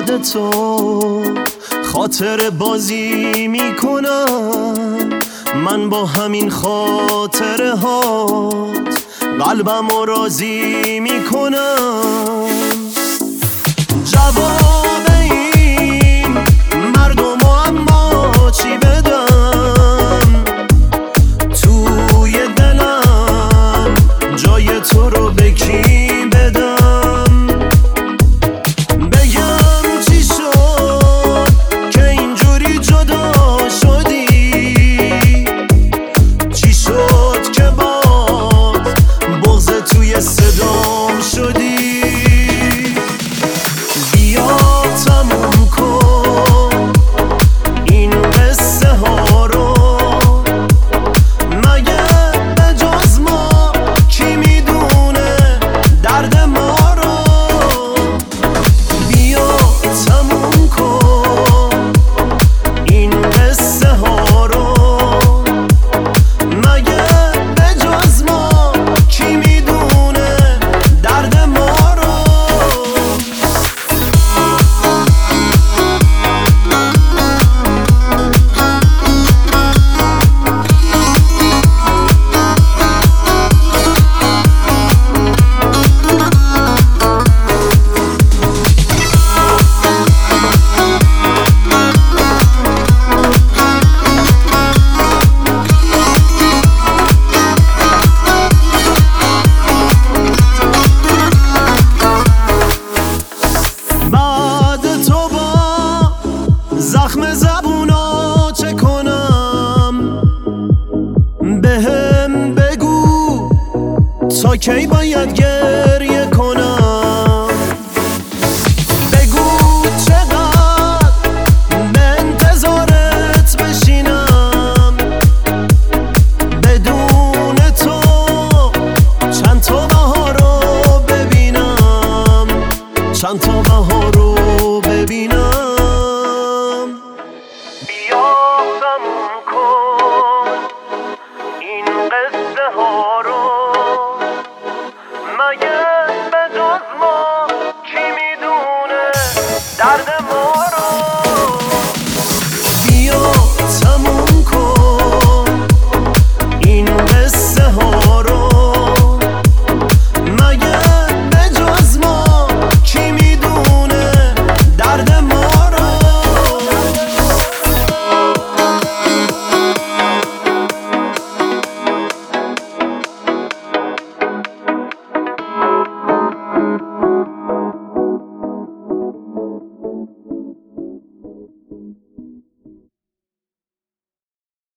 بعد تو خاطر بازی میکنم. من با همین خاطره هات قلبم رو راضی میکنم. جواب این مردم اما چی بدم؟ توی دلم جای تو رو به کی بدم؟ بگم چی شد که اینجوری جدا شدی؟ چی شد که باز بغض توی صدام شدی؟ بیا تموم کن این قصه ها رو، مگه به جز ما کی میدونه درد ما رو؟ بیا تموم کن این قصه ها رو، مگه به جز ما کی میدونه درد ما رو؟ بعد تو با زخم زبونا چه کنم؟ بهم بگو تا کی باید گریه کنم؟ بگو چقدر به انتظارت بشینم؟ بدون تو چند تا بهار رو ببینم، چند تا بهار رو ببینم.